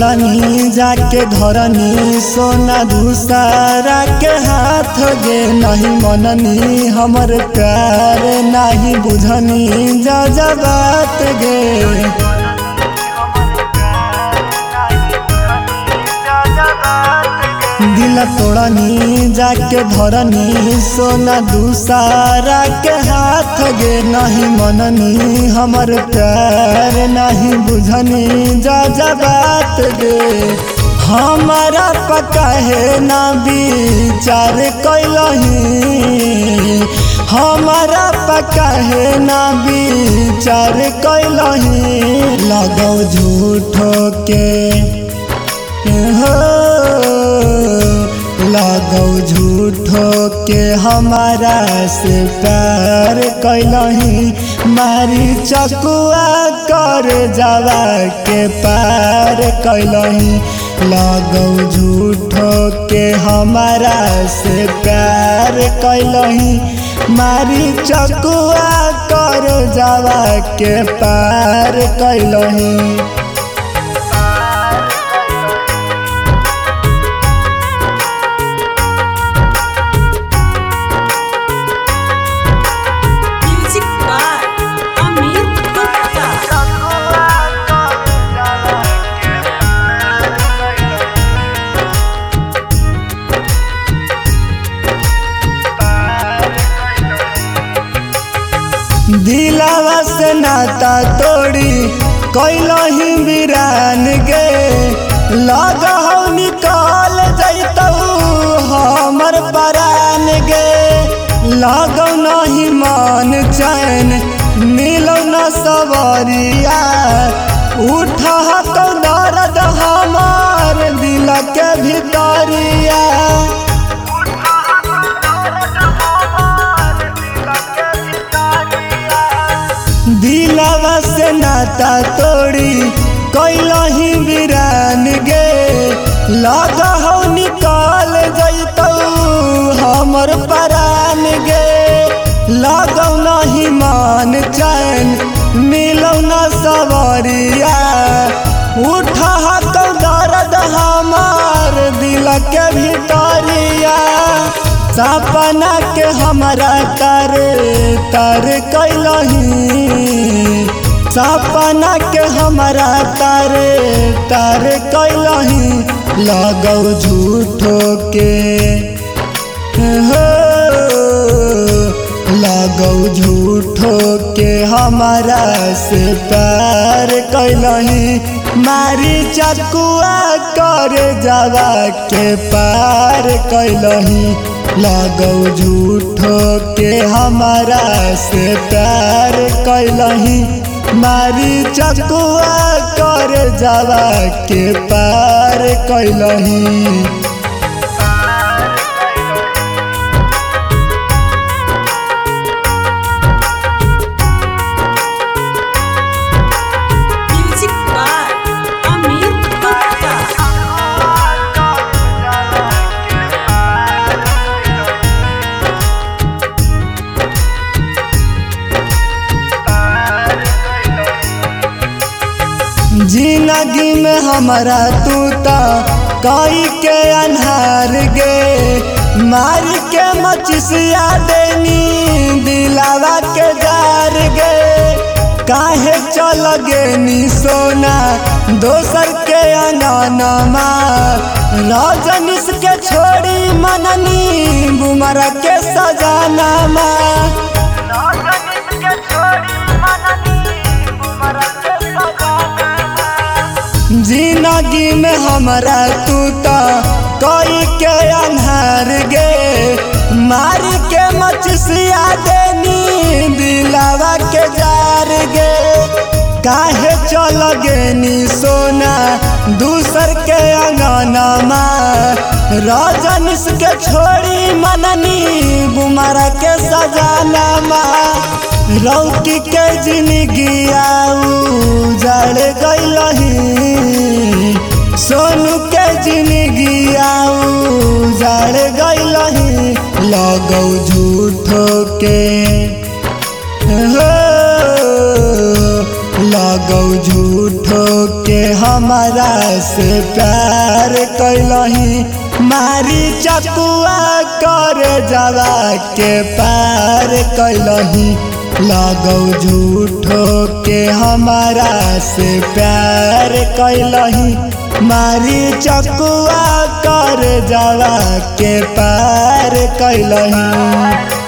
तोड़नी जाके धरनी सोना दूसरा के हाथ गे नहीं मननी हमर प्यार नहीं बुझनी जा बात गे। दिल तोड़नी जाके धरनी सोना दूसरा के हाथ गे नहीं मननी हमर प्यार नहीं बुझनी जा बात गे। हमारा पता है ना विचार कैलही हमारा पता है ना विचार कैलही लगो झूठो के हो लगो झूठो के हमारा से प्यार कैलही मारी चकुआ कर जावा के पार कैलही लगो झूठो के हमारा से प्यार कैलही मारी चकुआ कर जावा के पार कैलही। दिलावा से नाता तोड़ी कैलही वीरान गे लगहु निकाल जैतऊ हमर परान गे। लगौ नहीं मान चैन मिलौ न सवरिया उठा तो दर्द हमार दिल के भितरिया। दिलावा से नाता तोड़ी कैलही वीरान गे लगहु निकाल जैतऊ हमर परान गे। लगौ नहीं मान चैन मिलौ न सवरिया उठा तो दर्द हमार दिल के भितरिया। सपना के हमारा तर कैलही सपना के हमारा तर कैलही लगौ झूठो के हो लगौ झूठो के हमारा से प्यार कैलही मारी चकुआ कर जावा के पार कैलही लगौ झूठो के हमारा से प्यार कैलही मारी चकुआ कर जावा के पार कैलही। जिंदगी में हमारा तू ता कई के अन्हार गे मार के मचिसिया देनी दिलावा के जार गे। काहे चल गेनी सोना दोसर के अंगनमा रजनीश के छोड़ी मननी बुमरा के सजानमा। जिंदगी में हमारा तू ता कई के अन्हार गे मार के मचिसिया देनी दिलावा के जार गे। काहे चल गेनी सोना दूसर के अंगनमा रजनीश के छोड़ी मननी बुमरा के सजानमा। रौकी के जिंदगी उजड़ गइलही सोनू के जिंदगी उजड़ गइलही लगौ झूठो के हो लगौ झूठ झूठो के हमारा से प्यार कैलही मारी चकुआ कर जवा के पार कैलही लगौ झूठो के हमारा से प्यार कैलही मारी चकुआ कर जवा के पार कैलही।